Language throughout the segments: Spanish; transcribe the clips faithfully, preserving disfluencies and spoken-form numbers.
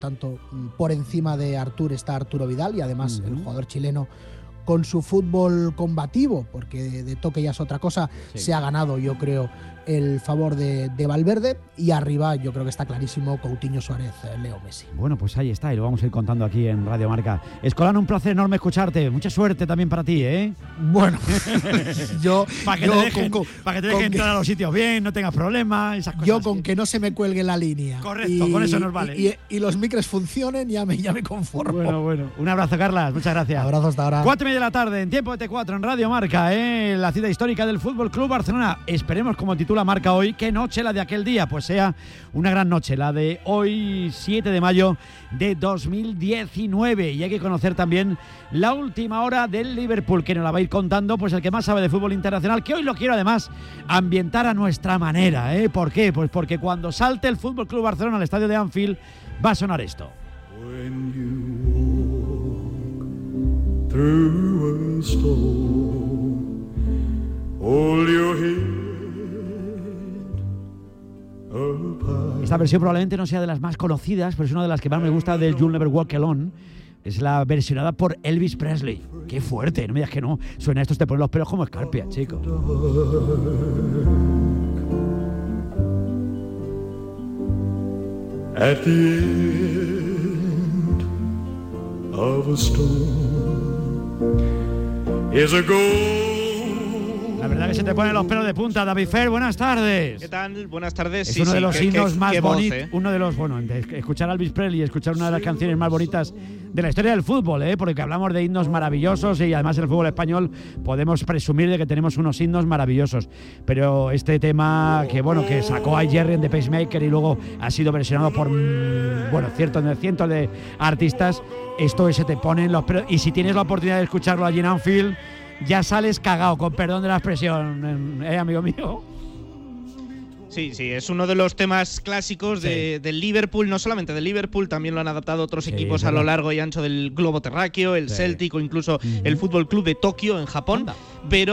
tanto por encima de Artur está Arturo Vidal y además uh-huh. el jugador chileno con su fútbol combativo, porque de, de toque ya es otra cosa, sí. se ha ganado, yo creo, el favor de, de Valverde, y arriba yo creo que está clarísimo Coutinho, Suárez, Leo, Messi. Bueno, pues ahí está, y lo vamos a ir contando aquí en Radio Marca. Escolano, un placer enorme escucharte, mucha suerte también para ti, ¿eh? Bueno, yo... Para que, yo, te dejen, con, para que te dejen entrar que, a los sitios bien, no tengas problemas, esas cosas. Yo con que, que no se me cuelgue la línea. Correcto, y, con eso nos vale. Y, y, y los micros funcionen, ya me, ya me conformo. Bueno, bueno. Un abrazo, Carlas, muchas gracias. Abrazo hasta ahora. Cuatro y media de la tarde, en tiempo de T cuatro, en Radio Marca, ¿eh? La cita histórica del Fútbol Club Barcelona. Esperemos, como titula Marca hoy, que noche la de aquel día, pues sea una gran noche, la de hoy, siete de mayo de dos mil diecinueve. Y hay que conocer también la última hora del Liverpool, que nos la va a ir contando pues el que más sabe de fútbol internacional, que hoy lo quiero además ambientar a nuestra manera, ¿eh? ¿Por qué? Pues porque cuando salte el Fútbol Club Barcelona al estadio de Anfield va a sonar esto. When you walk through a storm, hold your head. Esta versión probablemente no sea de las más conocidas, pero es una de las que más me gusta del You'll Never Walk Alone. Es la versionada por Elvis Presley. Qué fuerte, no me digas que no. Suena esto, te ponen los pelos como escarpia, chico. At the end of a storm is a goal. La verdad que se te ponen los pelos de punta. David Fer, buenas tardes. ¿Qué tal? Buenas tardes. Es sí, uno sí, de los qué, himnos qué, más qué bonitos. ¿eh? Uno de los, bueno, de escuchar a Elvis Presley y escuchar una de las canciones más bonitas de la historia del fútbol, ¿eh? Porque hablamos de himnos maravillosos y además en el fútbol español podemos presumir de que tenemos unos himnos maravillosos. Pero este tema que, bueno, que sacó a Jerry en The Pacemaker y luego ha sido versionado por, bueno, ciertos, cientos de artistas, esto se te pone en los pelos. Y si tienes la oportunidad de escucharlo allí en Anfield, ya sales cagao, con perdón de la expresión, ¿eh, amigo mío? Sí, sí, es uno de los temas clásicos de, sí. del Liverpool, no solamente del Liverpool, también lo han adaptado otros sí, equipos a lo largo y ancho del globo terráqueo, el sí. Celtic o incluso uh-huh. el Fútbol Club de Tokio en Japón, Anda.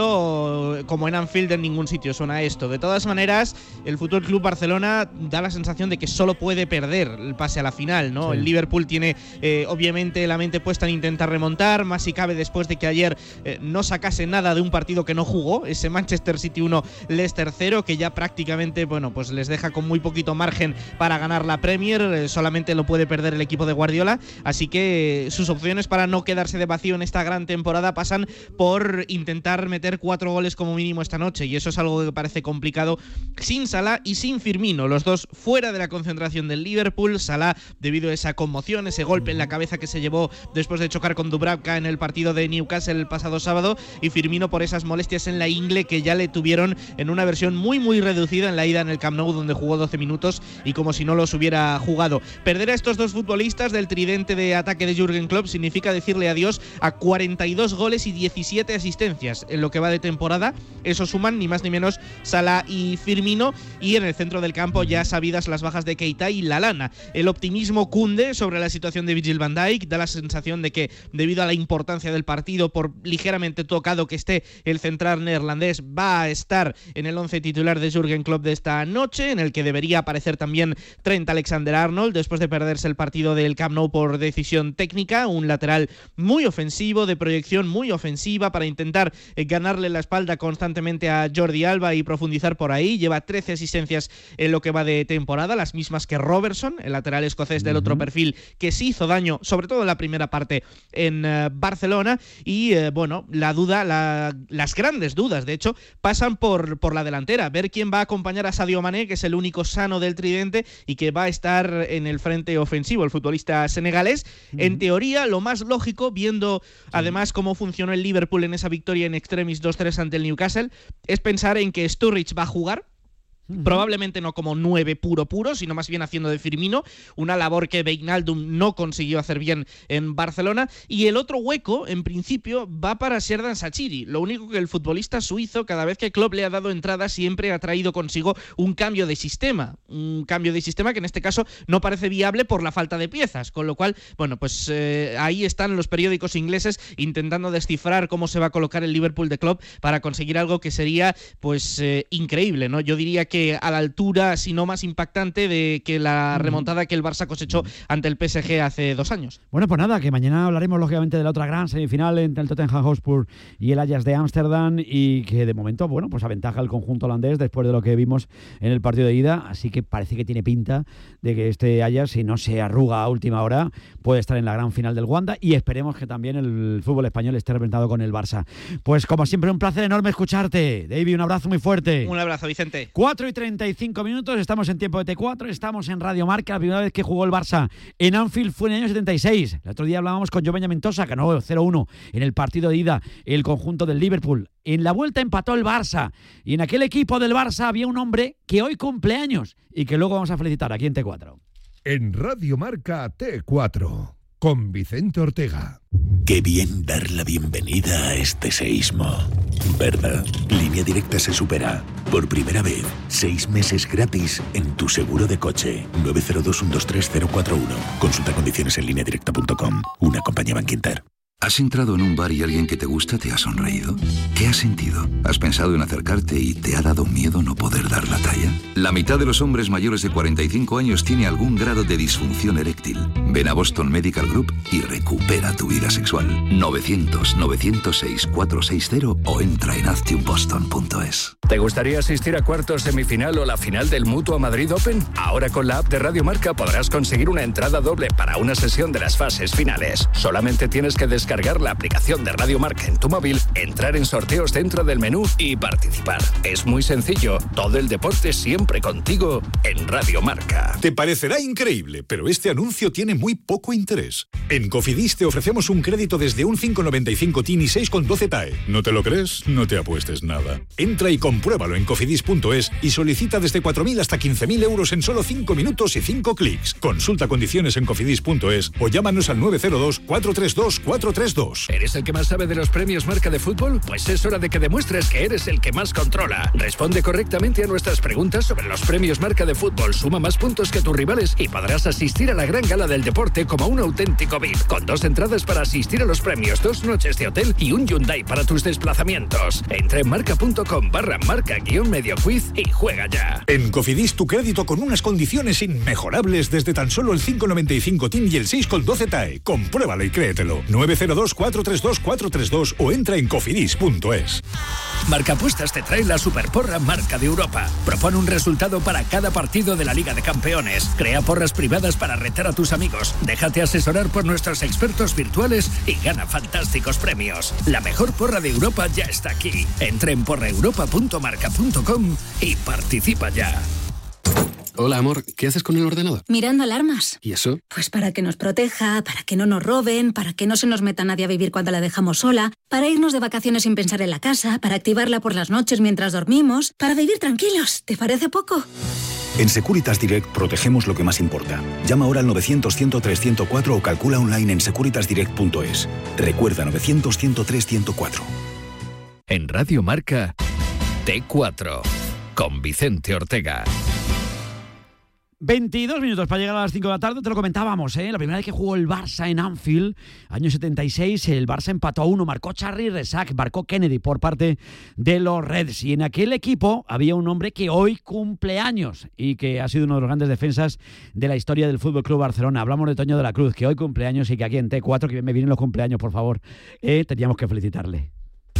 Pero como en Anfield en ningún sitio suena esto. De todas maneras, el Fútbol Club Barcelona da la sensación de que solo puede perder el pase a la final, ¿no? Sí. El Liverpool tiene eh, obviamente la mente puesta en intentar remontar, más si cabe después de que ayer eh, no sacase nada de un partido que no jugó, ese Manchester City uno, Leicester cero, que ya prácticamente, bueno, pues les deja con muy poquito margen para ganar la Premier, eh, solamente lo puede perder el equipo de Guardiola, así que eh, sus opciones para no quedarse de vacío en esta gran temporada pasan por intentar meter cuatro goles como mínimo esta noche, y eso es algo que parece complicado sin Salah y sin Firmino, los dos fuera de la concentración del Liverpool. Salah debido a esa conmoción, ese golpe en la cabeza que se llevó después de chocar con Dubravka en el partido de Newcastle el pasado sábado, y Firmino por esas molestias en la ingle que ya le tuvieron en una versión muy muy reducida en la ida en el Camp Nou, donde jugó doce minutos y como si no los hubiera jugado. Perder a estos dos futbolistas del tridente de ataque de Jürgen Klopp significa decirle adiós a cuarenta y dos goles y diecisiete asistencias en lo que va de temporada. Eso suman ni más ni menos Salah y Firmino, y en el centro del campo ya sabidas las bajas de Keita y Lallana. El optimismo cunde sobre la situación de Virgil van Dijk, da la sensación de que debido a la importancia del partido, por ligeramente tocado que esté el central neerlandés, va a estar en el once titular de Jürgen Klopp de esta noche, en el que debería aparecer también Trent Alexander-Arnold después de perderse el partido del Camp Nou por decisión técnica, un lateral muy ofensivo, de proyección muy ofensiva para intentar eh, ganarle la espalda constantemente a Jordi Alba y profundizar por ahí. Lleva trece asistencias en lo que va de temporada, las mismas que Robertson, el lateral escocés del uh-huh. otro perfil, que sí hizo daño, sobre todo en la primera parte en uh, Barcelona. Y uh, bueno, la duda, la, las grandes dudas, de hecho, pasan por, por la delantera, ver quién va a acompañar a Sadio Mané, que es el único sano del tridente y que va a estar en el frente ofensivo, el futbolista senegalés. Uh-huh. En teoría, lo más lógico, viendo sí. además cómo funcionó el Liverpool en esa victoria en extremis dos tres ante el Newcastle, es pensar en que Sturridge va a jugar. Uh-huh. Probablemente no como nueve puro puro, sino más bien haciendo de Firmino, una labor que Wijnaldum no consiguió hacer bien en Barcelona. Y el otro hueco, en principio, va para Xherdan Shaqiri. Lo único que el futbolista suizo, cada vez que Klopp le ha dado entrada, siempre ha traído consigo un cambio de sistema. Un cambio de sistema que en este caso no parece viable por la falta de piezas. Con lo cual, bueno, pues eh, ahí están los periódicos ingleses intentando descifrar cómo se va a colocar el Liverpool de Klopp para conseguir algo que sería, pues, eh, increíble, ¿no? Yo diría que que a la altura, si no más impactante, de que la remontada que el Barça cosechó ante el P S G hace dos años. Bueno, pues nada, que mañana hablaremos lógicamente de la otra gran semifinal entre el Tottenham Hotspur y el Ajax de Ámsterdam, y que de momento, bueno, pues aventaja el conjunto holandés después de lo que vimos en el partido de ida, así que parece que tiene pinta de que este Ajax, si no se arruga a última hora, puede estar en la gran final del Wanda, y esperemos que también el fútbol español esté representado con el Barça. Pues como siempre, un placer enorme escucharte, David, un abrazo muy fuerte. Un abrazo, Vicente. cuatro y treinta y cinco minutos, estamos en tiempo de T cuatro, estamos en Radio Marca. La primera vez que jugó el Barça en Anfield fue en el año setenta y seis. El otro día hablábamos con Joe Benjamin Tosa, que ganó cero uno en el partido de ida el conjunto del Liverpool. En la vuelta empató el Barça, y en aquel equipo del Barça había un hombre que hoy cumple años y que luego vamos a felicitar aquí en T cuatro. En Radio Marca T cuatro, con Vicente Ortega. Qué bien dar la bienvenida a este seísmo, ¿verdad? Línea Directa se supera. Por primera vez, seis meses gratis en tu seguro de coche. nueve cero dos, uno dos tres, cero cuatro uno. Consulta condiciones en línea directa punto com. Una compañía Bankinter. ¿Has entrado en un bar y alguien que te gusta te ha sonreído? ¿Qué has sentido? ¿Has pensado en acercarte y te ha dado miedo no poder dar la talla? La mitad de los hombres mayores de cuarenta y cinco años tiene algún grado de disfunción eréctil. Ven a Boston Medical Group y recupera tu vida sexual. novecientos, novecientos seis, cuatrocientos sesenta o entra en astium boston punto es. ¿Te gustaría asistir a cuartos, semifinal o la final del Mutua Madrid Open? Ahora con la app de Radio Marca podrás conseguir una entrada doble para una sesión de las fases finales. Solamente tienes que descargar Descargar la aplicación de Radio Marca en tu móvil, entrar en sorteos dentro del menú y participar. Es muy sencillo, todo el deporte siempre contigo en Radio Marca. Te parecerá increíble, pero este anuncio tiene muy poco interés. En Cofidis te ofrecemos un crédito desde un cinco coma noventa y cinco T I N y seis coma doce T A E. ¿No te lo crees? No te apuestes nada. Entra y compruébalo en cofidis punto es y solicita desde cuatro mil hasta quince mil euros en solo cinco minutos y cinco clics. Consulta condiciones en cofidis punto es o llámanos al nueve cero dos, cuatro tres dos, cuatro tres dos. ¿Eres el que más sabe de los premios Marca de Fútbol? Pues es hora de que demuestres que eres el que más controla. Responde correctamente a nuestras preguntas sobre los premios Marca de Fútbol. Suma más puntos que tus rivales y podrás asistir a la gran gala del deporte como un auténtico V I P. Con dos entradas para asistir a los premios, dos noches de hotel y un Hyundai para tus desplazamientos. Entra en marca.com barra marca guión medio quiz y juega ya. En Cofidis tu crédito con unas condiciones inmejorables desde tan solo el cinco coma noventa y cinco T I N y el seis coma doce T A E. Compruébalo y créetelo. nueve cero dos, cuatro tres dos, cuatro tres dos o entra en cofidis punto es. Marcapuestas te trae la Superporra Marca de Europa. Propone un resultado para cada partido de la Liga de Campeones. Crea porras privadas para retar a tus amigos. Déjate asesorar por nuestros expertos virtuales y gana fantásticos premios. La mejor porra de Europa ya está aquí. Entra en porra europa punto marca punto com y participa ya. Hola, amor, ¿qué haces con el ordenador? Mirando alarmas. ¿Y eso? Pues para que nos proteja, para que no nos roben, para que no se nos meta nadie a vivir cuando la dejamos sola, para irnos de vacaciones sin pensar en la casa, para activarla por las noches mientras dormimos, para vivir tranquilos. ¿Te parece poco? En Securitas Direct protegemos lo que más importa. Llama ahora al novecientos, cien, tres cero cuatro o calcula online en securitas direct punto es. Recuerda novecientos, cien, tres cero cuatro. En Radio Marca, T cuatro, con Vicente Ortega. veintidós minutos para llegar a las cinco de la tarde, te lo comentábamos, ¿eh? La primera vez que jugó el Barça en Anfield, año setenta y seis, el Barça empató a uno, marcó Charly Resac, marcó Kennedy por parte de los Reds, y en aquel equipo había un hombre que hoy cumple años y que ha sido uno de los grandes defensas de la historia del Fútbol Club Barcelona. Hablamos de Toño de la Cruz, que hoy cumple años y que aquí en T cuatro, que bien me vienen los cumpleaños, por favor, eh, teníamos que felicitarle.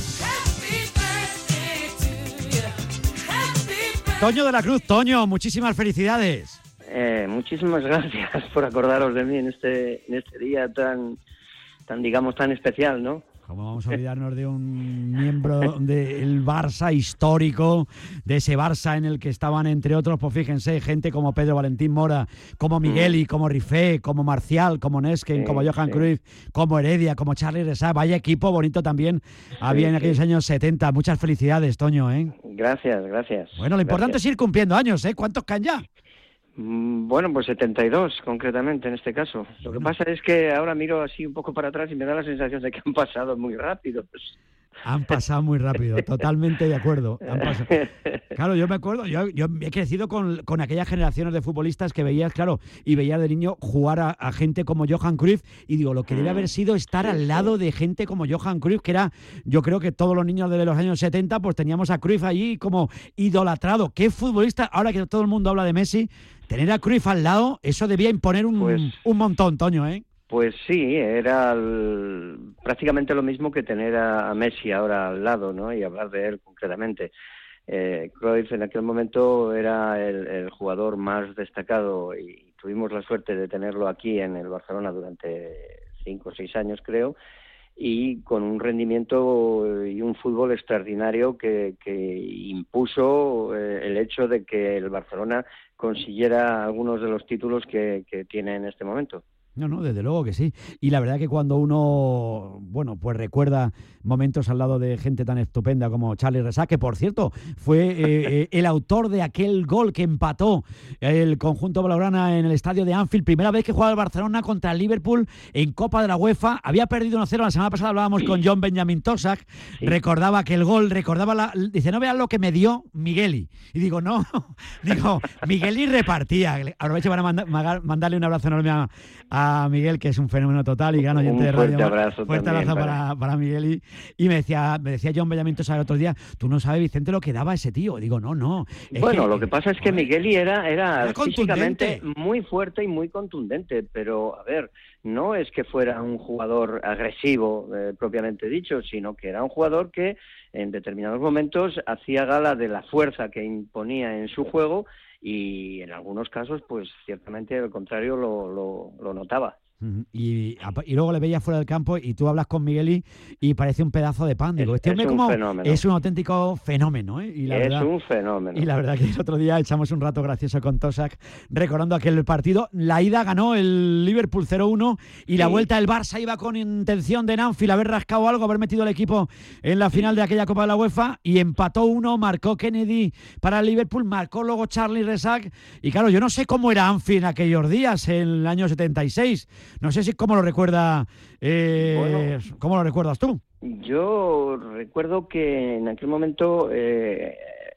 Toño de la Cruz, Toño, muchísimas felicidades. Eh, muchísimas gracias por acordaros de mí en este en este día tan, tan digamos, tan especial, ¿no? ¿Cómo vamos a olvidarnos de un miembro del Barça histórico, de ese Barça en el que estaban, entre otros, pues fíjense, gente como Pedro Valentín Mora, como Migueli, mm. como Rifé, como Marcial, como Nesken, sí, como Johan sí. Cruyff, como Heredia, como Charly Resac. Vaya equipo bonito también sí, había en aquellos sí. años setenta. Muchas felicidades, Toño, ¿eh? Gracias, gracias. Bueno, lo importante gracias. es ir cumpliendo años, ¿eh? ¿Cuántos caen ya? Bueno, pues setenta y dos concretamente en este caso. Lo que pasa es que ahora miro así un poco para atrás y me da la sensación de que han pasado muy rápido. Pues, Han pasado muy rápido, totalmente de acuerdo. Han pasado. Claro, yo me acuerdo, yo, yo he crecido con, con aquellas generaciones de futbolistas que veías, claro, y veías de niño jugar a, a gente como Johan Cruyff, y digo, lo que debe haber sido estar al lado de gente como Johan Cruyff, que era, yo creo que todos los niños de los años setenta, pues teníamos a Cruyff allí como idolatrado. ¿Qué futbolista? Ahora que todo el mundo habla de Messi, tener a Cruyff al lado, eso debía imponer un, pues, un montón, Toño, ¿eh? Pues sí, era el, prácticamente lo mismo que tener a, a Messi ahora al lado, ¿no? Y hablar de él concretamente. Eh, Cruyff en aquel momento era el, el jugador más destacado y tuvimos la suerte de tenerlo aquí en el Barcelona durante cinco o seis años, creo, y con un rendimiento y un fútbol extraordinario que, que impuso eh, el hecho de que el Barcelona consiguiera algunos de los títulos que, que tiene en este momento. No, no, desde luego que sí. Y la verdad que cuando uno, bueno, pues recuerda momentos al lado de gente tan estupenda como Charly Rexach, que por cierto fue eh, el autor de aquel gol que empató el conjunto blaugrana en el estadio de Anfield, primera vez que jugaba el Barcelona contra el Liverpool en Copa de la UEFA. Había perdido uno cero, la semana pasada hablábamos sí. con John Benjamin Tosak, sí. recordaba aquel gol, recordaba la, dice, no veas lo que me dio Migueli. Y digo, no, digo, Migueli repartía. Aprovecho para manda, mandarle un abrazo enorme a, a a Miguel, que es un fenómeno total y gran oyente de radio. Un fuerte abrazo. Fuerte abrazo para, para, para Miguel. Y, y me decía me decía John Benjamin Tosa el otro día, tú no sabes, Vicente, lo que daba ese tío. Digo, no, no. Bueno, que, lo que pasa es que Migueli era, era, era físicamente muy fuerte y muy contundente, pero, a ver, no es que fuera un jugador agresivo, eh, propiamente dicho, sino que era un jugador que en determinados momentos hacía gala de la fuerza que imponía en su juego, y en algunos casos, pues ciertamente al contrario lo, lo, lo notaba. Y, y luego le veías fuera del campo y tú hablas con Migueli y parece un pedazo de pan. Digo, es, este hombre es un como fenómeno. Es un auténtico fenómeno, ¿eh? Y la es verdad, un fenómeno. Y la verdad que el otro día echamos un rato gracioso con Tosak recordando aquel partido. La ida ganó el Liverpool cero uno y sí. la vuelta el Barça iba con intención de en Anfield haber rascado algo, haber metido el equipo en la final de aquella Copa de la UEFA, y empató uno, marcó Kennedy para el Liverpool, marcó luego Charly Rexach. Y claro, yo no sé cómo era Anfield en aquellos días, en el año setenta y seis. No sé si cómo lo recuerda, eh, bueno, ¿cómo lo recuerdas tú? Yo recuerdo que en aquel momento, eh,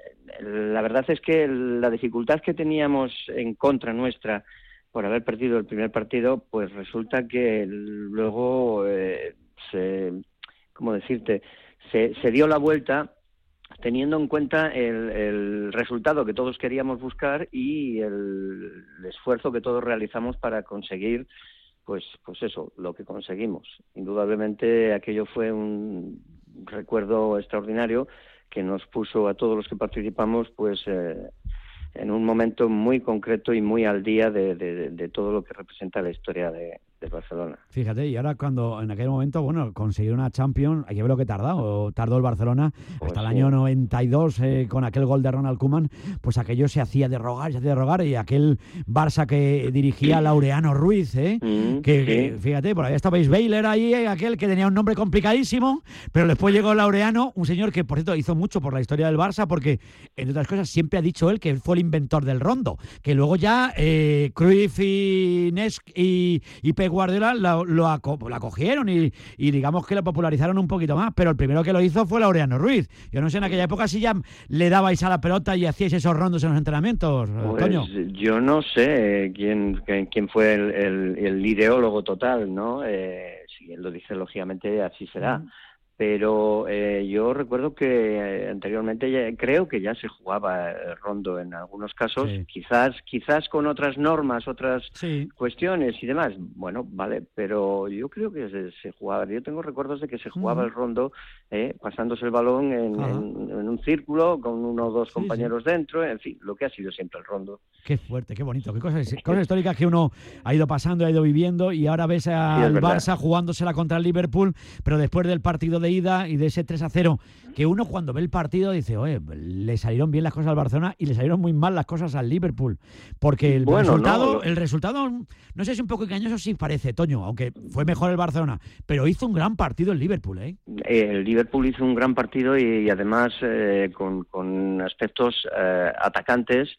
la verdad es que la dificultad que teníamos en contra nuestra por haber perdido el primer partido, pues resulta que luego, eh, se, ¿cómo decirte? Se, se dio la vuelta teniendo en cuenta el, el resultado que todos queríamos buscar y el, el esfuerzo que todos realizamos para conseguir Pues, pues eso, lo que conseguimos. Indudablemente aquello fue un recuerdo extraordinario que nos puso a todos los que participamos pues eh, en un momento muy concreto y muy al día de, de, de todo lo que representa la historia de, de Barcelona. Fíjate, y ahora cuando en aquel momento, bueno, conseguir una Champions, hay que ver lo que tardó, tardó el Barcelona, pues hasta sí. el año noventa y dos, eh, con aquel gol de Ronald Koeman, pues aquello se hacía de rogar, se hacía de rogar, y aquel Barça que dirigía Laureano Ruiz, ¿eh? Mm, que, sí. que, fíjate, por ahí estabais Baylor ahí, eh, aquel que tenía un nombre complicadísimo, pero después llegó Laureano, un señor que, por cierto, hizo mucho por la historia del Barça, porque, entre otras cosas, siempre ha dicho él que fue el inventor del rondo, que luego ya eh, Cruyff y Nesk y, y Pep Guardiola lo, lo, aco, lo acogieron y, y digamos que lo popularizaron un poquito más, pero el primero que lo hizo fue Laureano Ruiz. Yo no sé en aquella época si ya le dabais a la pelota y hacíais esos rondos en los entrenamientos, pues, Toño. Yo no sé quién, quién fue el, el, el ideólogo total, ¿no? Eh, si él lo dice, lógicamente así será. Mm. Pero eh, yo recuerdo que eh, anteriormente ya, creo que ya se jugaba el rondo en algunos casos, sí. quizás quizás con otras normas, otras sí. cuestiones y demás. Bueno, vale, pero yo creo que se, se jugaba. Yo tengo recuerdos de que se jugaba uh-huh. el rondo eh, pasándose el balón en, uh-huh. en, en un círculo con uno o dos sí, compañeros sí. dentro, en fin, lo que ha sido siempre el rondo. Qué fuerte, qué bonito, qué cosas, cosas históricas que uno ha ido pasando, ha ido viviendo, y ahora ves al sí, Barça jugándosela contra el Liverpool, pero después del partido de ida y de ese tres a cero, que uno cuando ve el partido dice, oye, le salieron bien las cosas al Barcelona y le salieron muy mal las cosas al Liverpool, porque el bueno, resultado, no. el resultado, no sé si un poco engañoso sí parece, Toño, aunque fue mejor el Barcelona, pero hizo un gran partido el Liverpool, ¿eh? El Liverpool hizo un gran partido y, y además eh, con, con aspectos eh, atacantes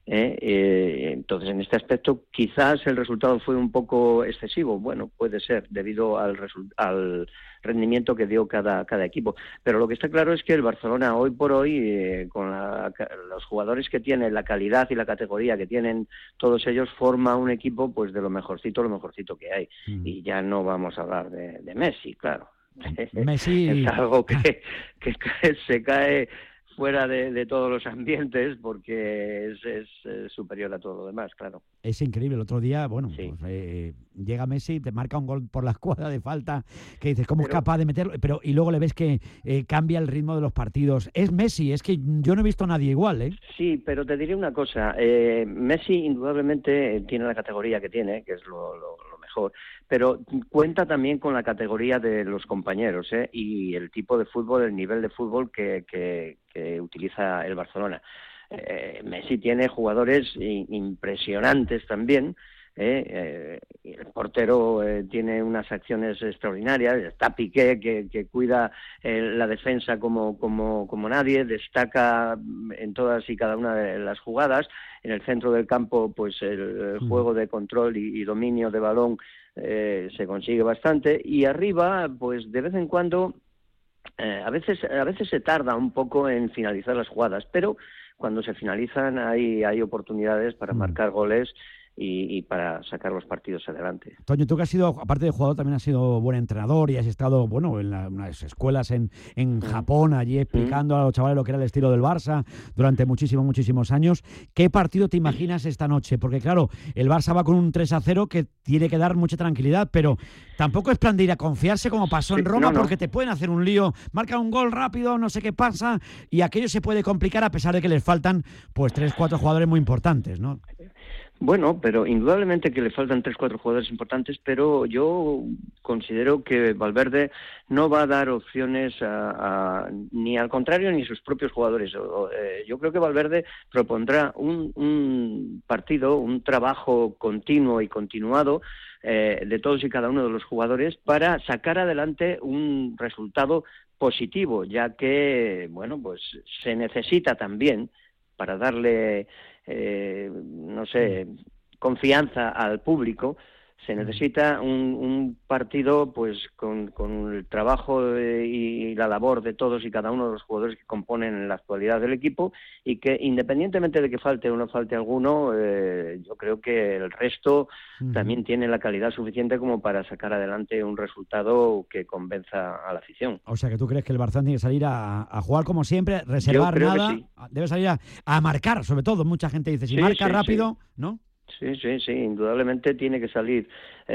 ¿eh? Eh, entonces, en este aspecto, quizás el resultado fue un poco excesivo. Bueno, puede ser, debido al, al rendimiento que dio cada, cada equipo. Pero lo que está claro es que el Barcelona, hoy por hoy, eh, con la, los jugadores que tiene, la calidad y la categoría que tienen todos ellos, forma un equipo pues de lo mejorcito, lo mejorcito que hay. Mm. Y ya no vamos a hablar de, de Messi, claro. Messi es algo que, que, que se cae fuera de, de todos los ambientes, porque es, es, es superior a todo lo demás, claro. Es increíble. El otro día, bueno, sí. pues, eh, llega Messi, te marca un gol por la escuadra de falta, que dices, ¿cómo pero, es capaz de meterlo? Pero y luego le ves que eh, cambia el ritmo de los partidos. Es Messi, es que yo no he visto a nadie igual, ¿eh? Sí, pero te diré una cosa. Eh, Messi indudablemente tiene la categoría que tiene, que es lo, lo, lo mejor, pero cuenta también con la categoría de los compañeros, ¿eh? Y el tipo de fútbol, el nivel de fútbol que, que, que utiliza el Barcelona. Eh, Messi tiene jugadores impresionantes también. Eh, eh, el portero eh, tiene unas acciones extraordinarias. Está Piqué, que, que cuida eh, la defensa como, como, como nadie, destaca en todas y cada una de las jugadas. En el centro del campo, pues el, el juego de control y, y dominio de balón eh, se consigue bastante, y arriba, pues de vez en cuando, eh, a veces a veces se tarda un poco en finalizar las jugadas, pero cuando se finalizan hay, hay oportunidades para marcar goles y, y para sacar los partidos adelante. Toño, tú que has sido, aparte de jugador, también has sido buen entrenador y has estado, bueno, en la, unas escuelas en, en Japón, allí explicando a los chavales lo que era el estilo del Barça durante muchísimos, muchísimos años. ¿Qué partido te imaginas esta noche? Porque claro, el Barça va con un tres a cero que tiene que dar mucha tranquilidad, pero tampoco es plan de ir a confiarse como pasó en Roma, no, no. porque te pueden hacer un lío, marca un gol rápido, no sé qué pasa, y aquello se puede complicar a pesar de que les faltan pues tres, cuatro jugadores muy importantes, ¿no? Bueno, pero indudablemente que le faltan tres, cuatro jugadores importantes, pero yo considero que Valverde no va a dar opciones a, a, ni al contrario ni a sus propios jugadores. Yo creo que Valverde propondrá un, un partido, un trabajo continuo y continuado eh, de todos y cada uno de los jugadores para sacar adelante un resultado positivo, ya que, bueno, pues se necesita también para darle Eh, no sé, confianza al público, se necesita un, un partido pues con, con el trabajo de, y la labor de todos y cada uno de los jugadores que componen la actualidad del equipo, y que independientemente de que falte o no falte alguno, eh, yo creo que el resto uh-huh. también tiene la calidad suficiente como para sacar adelante un resultado que convenza a la afición. O sea, que tú crees que el Barça tiene que salir a, a jugar como siempre, reservar nada, sí. debe salir a, a marcar, sobre todo. Mucha gente dice, si sí, marca sí, rápido, sí. ¿no? Sí, sí, sí, indudablemente tiene que salir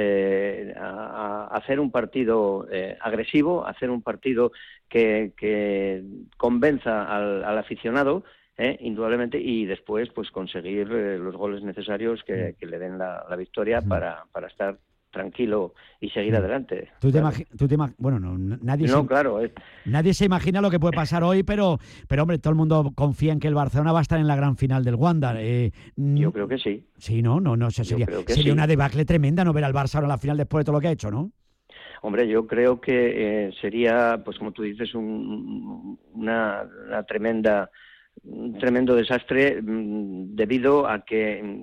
eh, a, a hacer un partido eh, agresivo, hacer un partido que, que convenza al, al aficionado, eh, indudablemente, y después pues conseguir eh, los goles necesarios que, que le den la, la victoria para, para estar tranquilo y seguir adelante. ¿Tú te claro. imagi- tú te imag- bueno, no, nadie, no, se, claro, eh. nadie se imagina lo que puede pasar hoy, pero, pero hombre, todo el mundo confía en que el Barcelona va a estar en la gran final del Wanda. Eh, Yo creo que sí. Sí, no, no, no, sería, sería sí. una debacle tremenda no ver al Barça en la final después de todo lo que ha hecho, ¿no? Hombre, yo creo que eh, sería, pues como tú dices, un, una, una tremenda un tremendo desastre mmm, debido a que mmm,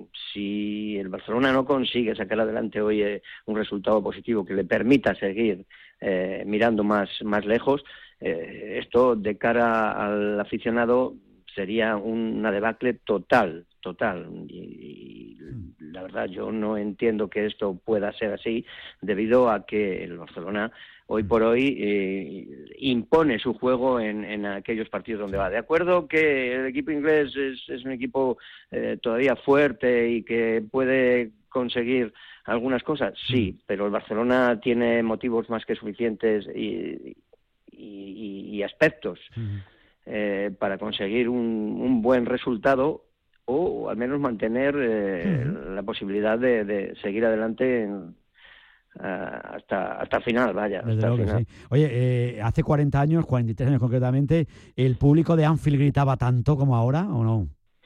si el Barcelona no consigue sacar adelante hoy eh, un resultado positivo que le permita seguir eh, mirando más, más lejos, eh, esto de cara al aficionado sería una debacle total, total. Y, y la verdad yo no entiendo que esto pueda ser así, debido a que el Barcelona hoy por hoy eh, impone su juego en, en aquellos partidos donde va. De acuerdo que el equipo inglés es, es un equipo eh, todavía fuerte y que puede conseguir algunas cosas, sí, pero el Barcelona tiene motivos más que suficientes y, y, y aspectos eh, para conseguir un, un buen resultado, o al menos mantener eh, uh-huh. la posibilidad de, de seguir adelante en, Uh, hasta hasta el final, vaya. Desde hasta luego el final. Que sí. Oye, eh, hace cuarenta años, cuarenta y tres años concretamente, ¿el público de Anfield gritaba tanto como ahora o no?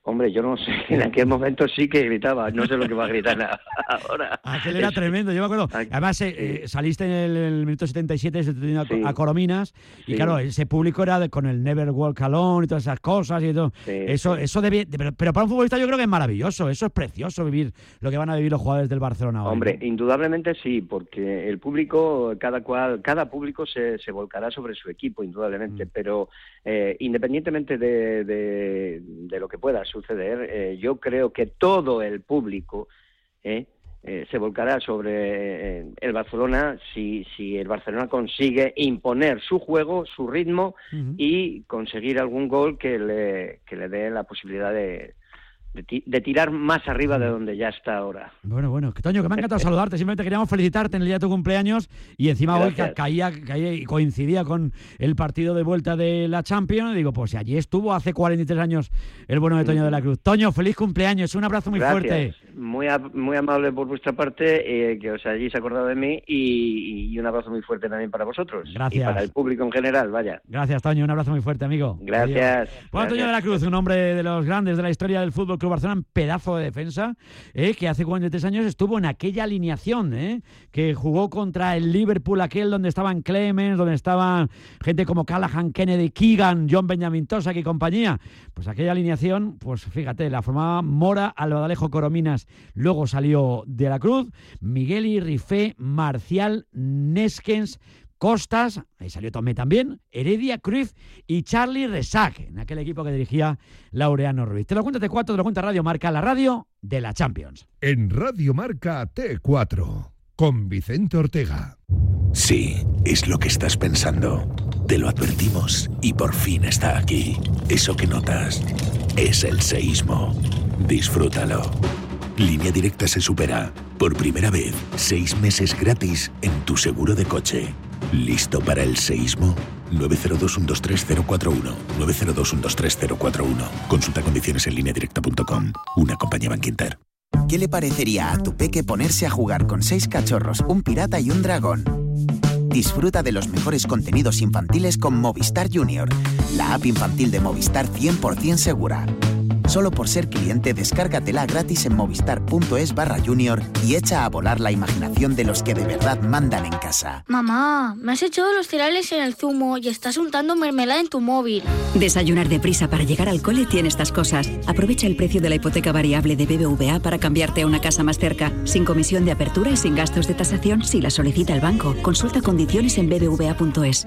Hombre, yo no sé, en aquel momento sí que gritaba, no sé lo que va a gritar ahora. Aquel era tremendo, yo me acuerdo. Además, eh, eh, saliste en el, el minuto setenta y siete a, sí. a Corominas, y sí. claro, ese público era de, con el Never Walk Alone y todas esas cosas, y todo. Sí, eso, sí. eso debe, pero, pero para un futbolista yo creo que es maravilloso, eso es precioso vivir lo que van a vivir los jugadores del Barcelona hoy. Hombre, ¿no? Indudablemente sí, porque el público, cada cual, cada público se, se volcará sobre su equipo, indudablemente, mm. pero eh, independientemente de, de, de lo que pueda suceder, eh, yo creo que todo el público eh, eh, se volcará sobre eh, el Barcelona si, si el Barcelona consigue imponer su juego, su ritmo uh-huh. y conseguir algún gol que le, que le dé la posibilidad de, de, ti, de tirar más arriba de donde ya está ahora. Bueno, bueno, Toño, que me ha encantado saludarte, simplemente queríamos felicitarte en el día de tu cumpleaños y encima Gracias. hoy caía, caía y coincidía con el partido de vuelta de la Champions, y digo, pues allí estuvo hace cuarenta y tres años el bueno de Toño de la Cruz. Toño, feliz cumpleaños, un abrazo muy Gracias. fuerte. Muy, muy amable por vuestra parte, eh, que os hayáis acordado de mí, y, y un abrazo muy fuerte también para vosotros. Gracias. Y para el público en general, vaya. Gracias, Toño, un abrazo muy fuerte, amigo. Gracias. Adiós. Bueno, Toño de la Cruz, un hombre de los grandes de la historia del Fútbol Club Barcelona, un pedazo de defensa, eh, que hace cuarenta y tres años estuvo en aquella alineación, eh, que jugó contra el Liverpool aquel donde estaban Clemens, donde estaban gente como Callahan, Kennedy, Keegan, John Benjamin Tosak y compañía. Pues aquella alineación, pues fíjate, la formaba Mora, Albadalejo, Corominas, luego salió de la Cruz, Migueli, Rifé, Marcial, Neskens, Costas, ahí salió Tomé también, Heredia, Cruyff y Charlie Resac, en aquel equipo que dirigía Laureano Ruiz. Te lo cuenta T cuatro, te lo cuenta Radio Marca, la radio de la Champions. En Radio Marca T cuatro, con Vicente Ortega. Sí, es lo que estás pensando. Te lo advertimos y por fin está aquí. Eso que notas es el seísmo. Disfrútalo. Línea Directa se supera. Por primera vez, seis meses gratis en tu seguro de coche. ¿Listo para el seísmo? nueve cero dos, uno dos tres, cero cuatro uno. nueve cero dos, uno dos tres, cero cuatro uno. Consulta condiciones en línea directa punto com. Una compañía Bankinter. ¿Qué le parecería a tu peque ponerse a jugar con seis cachorros, un pirata y un dragón? Disfruta de los mejores contenidos infantiles con Movistar Junior, la app infantil de Movistar cien por ciento segura. Solo por ser cliente, descárgatela gratis en movistar.es barra junior y echa a volar la imaginación de los que de verdad mandan en casa. Mamá, me has echado los cereales en el zumo y estás untando mermelada en tu móvil. Desayunar deprisa para llegar al cole tiene estas cosas. Aprovecha el precio de la hipoteca variable de B B V A para cambiarte a una casa más cerca, sin comisión de apertura y sin gastos de tasación si la solicita el banco. Consulta condiciones en b b v a punto es.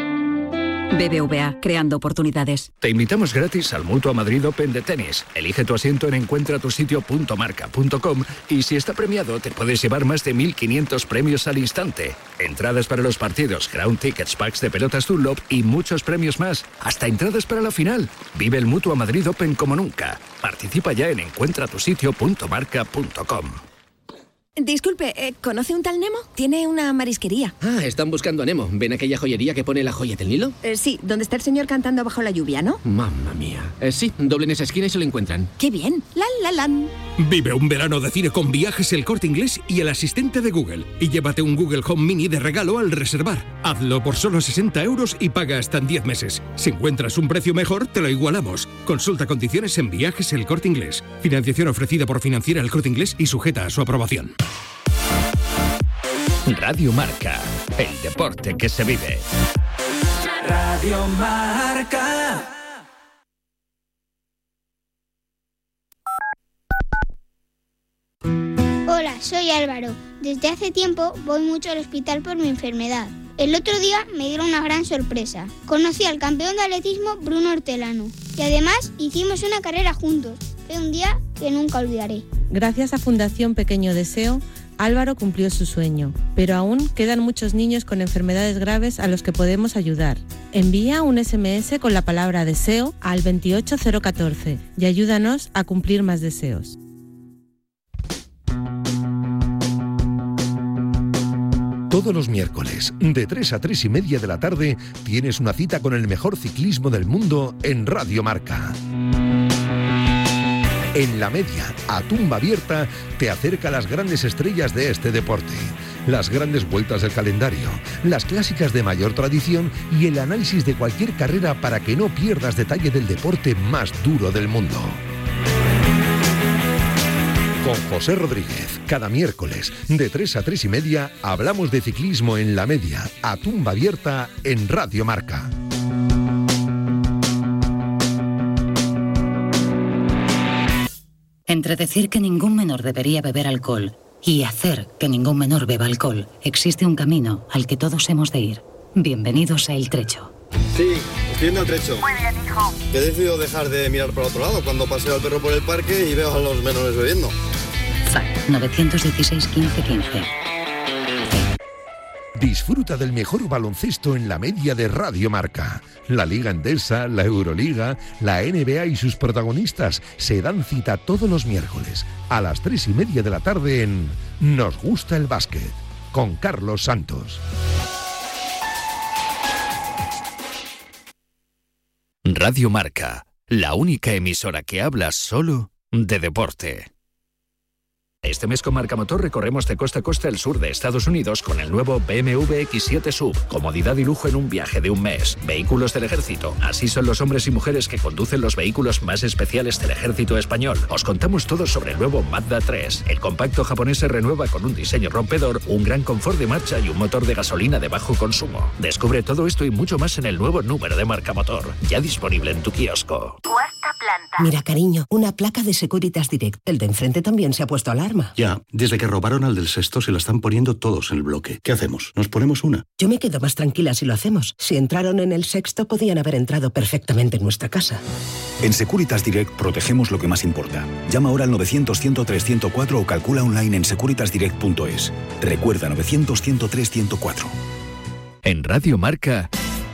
B B V A, creando oportunidades. Te invitamos gratis al Mutua Madrid Open de tenis. Elige tu asiento en encuentra tu sitio punto marca punto com y si está premiado te puedes llevar más de mil quinientos premios al instante. Entradas para los partidos, ground tickets, packs de pelotas Dunlop y muchos premios más. Hasta entradas para la final. Vive el Mutua Madrid Open como nunca. Participa ya en encuentra tu sitio punto marca punto com. Disculpe, eh, ¿conoce un tal Nemo? Tiene una marisquería. Ah, están buscando a Nemo. ¿Ven aquella joyería que pone la joya del Nilo? Eh, sí, donde está el señor cantando bajo la lluvia, ¿no? Mamma mía. Eh, sí, doblen esa esquina y se lo encuentran. ¡Qué bien! ¡La, la, la! Vive un verano de cine con Viajes El Corte Inglés y el asistente de Google. Y llévate un Google Home Mini de regalo al reservar. Hazlo por solo sesenta euros y paga hasta en diez meses. Si encuentras un precio mejor, te lo igualamos. Consulta condiciones en Viajes El Corte Inglés. Financiación ofrecida por Financiera El Corte Inglés y sujeta a su aprobación. Radio Marca, el deporte que se vive. Radio Marca. Hola, soy Álvaro. Desde hace tiempo voy mucho al hospital por mi enfermedad. El otro día me dieron una gran sorpresa. Conocí al campeón de atletismo Bruno Hortelano y además hicimos una carrera juntos. Fue un día que nunca olvidaré. Gracias a Fundación Pequeño Deseo, Álvaro cumplió su sueño, pero aún quedan muchos niños con enfermedades graves a los que podemos ayudar. Envía un ese eme ese con la palabra deseo al veintiocho cero catorce y ayúdanos a cumplir más deseos. Todos los miércoles, de tres a tres y media de la tarde, tienes una cita con el mejor ciclismo del mundo en Radio Marca. En la media, a tumba abierta, te acerca a las grandes estrellas de este deporte, las grandes vueltas del calendario, las clásicas de mayor tradición y el análisis de cualquier carrera para que no pierdas detalle del deporte más duro del mundo. Con José Rodríguez, cada miércoles, de tres a tres y media, hablamos de ciclismo en la media, a tumba abierta en Radio Marca. Entre decir que ningún menor debería beber alcohol y hacer que ningún menor beba alcohol, existe un camino al que todos hemos de ir. Bienvenidos a El Trecho. Sí, estoy en El Trecho. Muy bien, hijo. He decidido dejar de mirar por otro lado cuando paseo al perro por el parque y veo a los menores bebiendo. F A C nueve uno seis, quince, quince. Disfruta del mejor baloncesto en la media de Radio Marca. La Liga Endesa, la Euroliga, la N B A y sus protagonistas se dan cita todos los miércoles a las tres y media de la tarde en Nos Gusta el Básquet, con Carlos Santos. Radio Marca, la única emisora que habla solo de deporte. Este mes con Marca Motor recorremos de costa a costa el sur de Estados Unidos con el nuevo B M W X siete Sub. Comodidad y lujo en un viaje de un mes. Vehículos del ejército. Así son los hombres y mujeres que conducen los vehículos más especiales del ejército español. Os contamos todo sobre el nuevo Mazda tres. El compacto japonés se renueva con un diseño rompedor, un gran confort de marcha y un motor de gasolina de bajo consumo. Descubre todo esto y mucho más en el nuevo número de Marca Motor. Ya disponible en tu kiosco. Cuarta planta. Mira, cariño, una placa de Securitas Direct. El de enfrente también se ha puesto alarma. Ya, desde que robaron al del sexto se la están poniendo todos en el bloque. ¿Qué hacemos? ¿Nos ponemos una? Yo me quedo más tranquila si lo hacemos. Si entraron en el sexto, podían haber entrado perfectamente en nuestra casa. En Securitas Direct protegemos lo que más importa. Llama ahora al novecientos, cien, tres cero cuatro o calcula online en securitas direct punto es. Recuerda novecientos, cien, tres cero cuatro. En Radio Marca...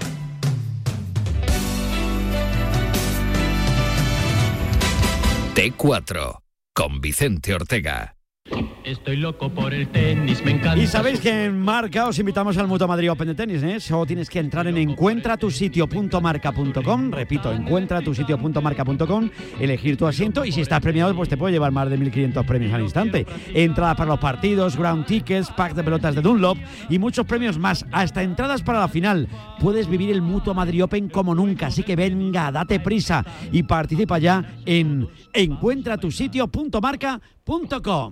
T cuatro, con Vicente Ortega. Estoy loco por el tenis, me encanta. Y sabéis que en Marca os invitamos al Mutua Madrid Open de tenis, ¿eh? Solo tienes que entrar en encuentra tu sitio punto marca punto com. Repito, encuentra tu sitio punto marca punto com, elegir tu asiento y si estás premiado, pues te puede llevar más de mil quinientos premios al instante. Entradas para los partidos, ground tickets, pack de pelotas de Dunlop y muchos premios más, hasta entradas para la final. Puedes vivir el Mutua Madrid Open como nunca, así que venga, date prisa y participa ya en encuentra tu sitio punto marca punto com.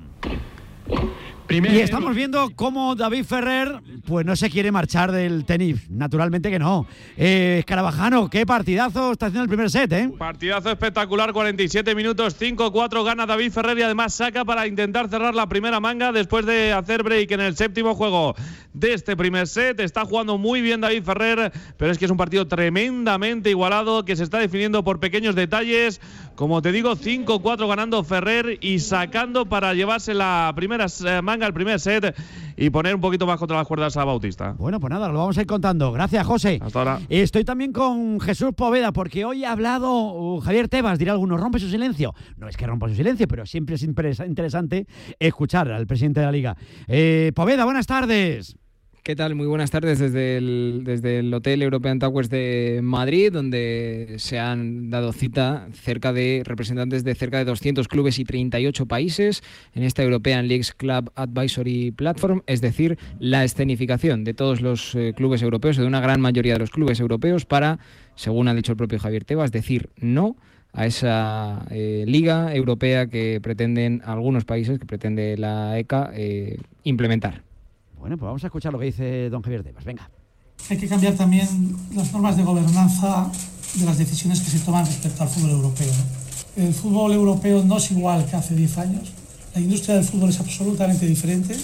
Primero. Y estamos viendo cómo David Ferrer pues no se quiere marchar del tenis. Naturalmente que no. Eh, Escarabajano, qué partidazo está haciendo el primer set, ¿eh? Partidazo espectacular, cuarenta y siete minutos, cinco cuatro gana David Ferrer y además saca para intentar cerrar la primera manga después de hacer break en el séptimo juego de este primer set. Está jugando muy bien David Ferrer, pero es que es un partido tremendamente igualado que se está definiendo por pequeños detalles. Como te digo, cinco cuatro ganando Ferrer y sacando para llevarse la primera manga al primer set y poner un poquito más contra las cuerdas a Bautista. Bueno, pues nada, lo vamos a ir contando. Gracias, José. Hasta ahora. Estoy también con Jesús Poveda porque hoy ha hablado uh, Javier Tebas, dirá alguno, rompe su silencio. No es que rompa su silencio, pero siempre es interesante escuchar al presidente de la Liga. Eh, Poveda, buenas tardes. ¿Qué tal? Muy buenas tardes desde el, desde el Hotel European Towers de Madrid, donde se han dado cita cerca de representantes de cerca de doscientos clubes y treinta y ocho países en esta European Leagues Club Advisory Platform, es decir, la escenificación de todos los eh, clubes europeos, de una gran mayoría de los clubes europeos para, según ha dicho el propio Javier Tebas, decir no a esa eh, liga europea que pretenden algunos países, que pretende la E C A eh, implementar. Bueno, pues vamos a escuchar lo que dice don Javier Tebas. Venga. Hay que cambiar también las normas de gobernanza de las decisiones que se toman respecto al fútbol europeo, ¿no? El fútbol europeo no es igual que hace diez años. La industria del fútbol es absolutamente diferente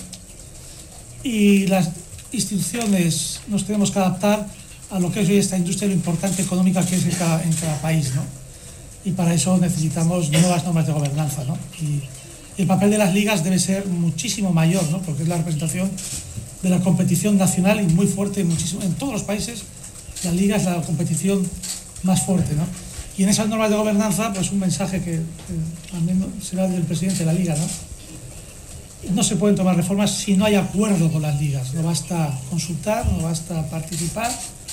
y las instituciones nos tenemos que adaptar a lo que es hoy esta industria, lo importante económica que es en cada, en cada país, ¿no? Y para eso necesitamos nuevas normas de gobernanza, ¿no? Y el papel de las ligas debe ser muchísimo mayor, ¿no? Porque es la representación de la competición nacional y muy fuerte muchísimo. En todos los países la liga es la competición más fuerte, ¿no? Y en esas normas de gobernanza, pues un mensaje que, que al menos será del presidente de la liga, ¿no? No se pueden tomar reformas si no hay acuerdo con las ligas. No basta consultar, no basta participar.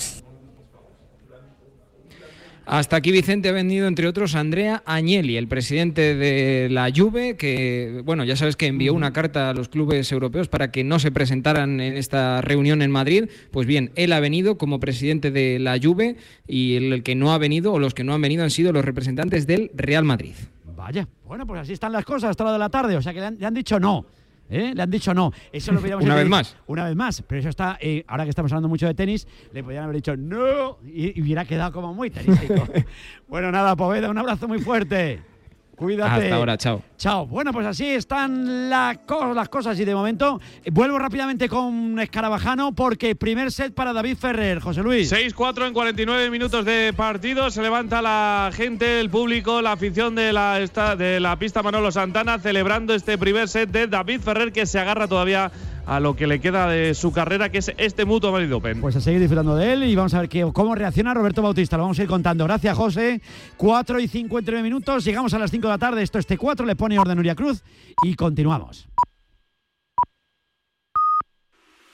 Hasta aquí, Vicente, ha venido, entre otros, Andrea Agnelli, el presidente de la Juve, que, bueno, ya sabes que envió una carta a los clubes europeos para que no se presentaran en esta reunión en Madrid. Pues bien, él ha venido como presidente de la Juve y el que no ha venido, o los que no han venido, han sido los representantes del Real Madrid. Vaya, bueno, pues así están las cosas hasta la de la tarde, o sea que le han, le han dicho no. ¿Eh? Le han dicho no. Eso lo Una vez más. Una vez más. Pero eso está, eh, ahora que estamos hablando mucho de tenis, le podrían haber dicho no y, y hubiera quedado como muy tenístico. Bueno, nada, Poveda, un abrazo muy fuerte. Cuídate. Hasta ahora, chao. Chao. Bueno, pues así están la co- las cosas y de momento eh, vuelvo rápidamente con Escarabajano porque primer set para David Ferrer, José Luis. seis cuatro en cuarenta y nueve minutos de partido. Se levanta la gente, el público, la afición de la, esta, de la pista Manolo Santana celebrando este primer set de David Ferrer que se agarra todavía a lo que le queda de su carrera, que es este Mutua Madrid Open. Pues a seguir disfrutando de él y vamos a ver qué, cómo reacciona Roberto Bautista. Lo vamos a ir contando. Gracias, José. cuatro y cincuenta y nueve minutos. Llegamos a las cinco de la tarde. Esto es T cuatro. Le pone orden Nuria Cruz y continuamos.